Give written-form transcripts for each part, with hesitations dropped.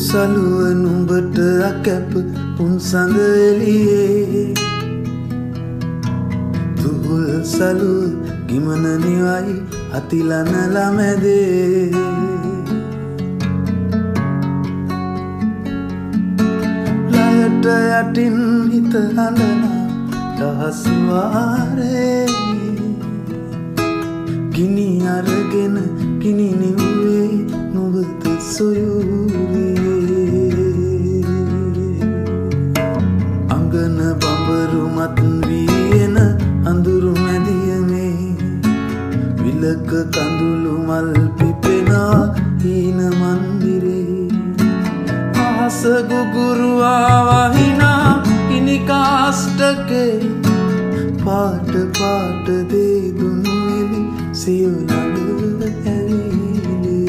සලුව නුඹට අකැප උන් සඳ එළියේ තුහුල් සලුව ගිමන නිවයි අතිලන ළමැදේ ලයට යටින් හිත හඬනා දහස් වාරේ ගිනි අරගෙන ගිනි නිව්වේ නුඹට සොයුරියේ අංගන බඹරු මත් වීන අඳුරු මැදියමේ විලක කඳුළු මල් පිපෙනා හීන මන්දිරේ ආස ගුගුරුවා වහිනා ඉනි කාස්ටකේ පාට පාට දේ දුන්නු එලි සියලු ඇවිලේ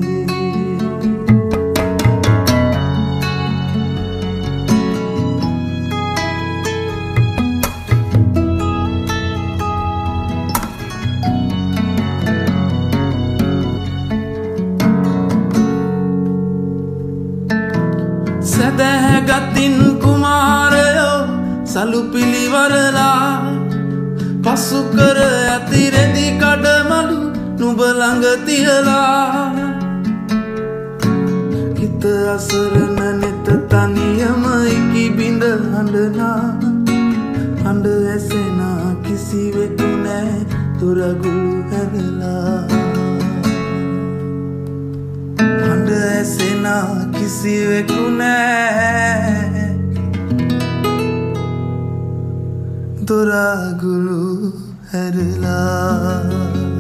සැදැහැගතින් කුමාරයෝ සලු පිළිවරලා පසු කර ඇති රෙදි කඩමලු නුඹ ළඟ තියලා හිත අසරණ නෙත තනියම ඉකි බිඳ හඬනා හඬ ඇසෙනා කිසිවෙකු නෑ දොරගුළු හැරලා හඬ ඇසෙනා කිසිවෙකු නෑ දොරගුළු හැරලා